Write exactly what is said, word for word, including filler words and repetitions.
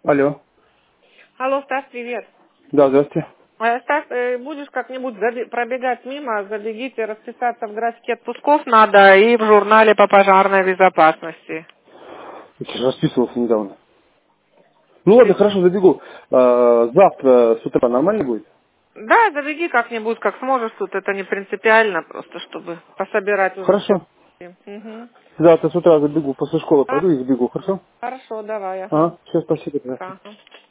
Алло. Алло, Стас, привет. Да, здравствуйте. Э, Стас, э, будешь как-нибудь заби- пробегать мимо, забегите, расписаться в графике отпусков надо и в журнале по пожарной безопасности. Я же расписывался недавно. Ну ладно, хорошо, забегу. А, завтра с утра нормально будет? Да, забеги как-нибудь, как сможешь тут, это не принципиально, просто чтобы пособирать уже все. Хорошо. Угу. Завтра с утра забегу, после школы А, пойду и забегу, хорошо? хорошо, давай, ага. Ага, все, спасибо. Здравствуйте. Пока.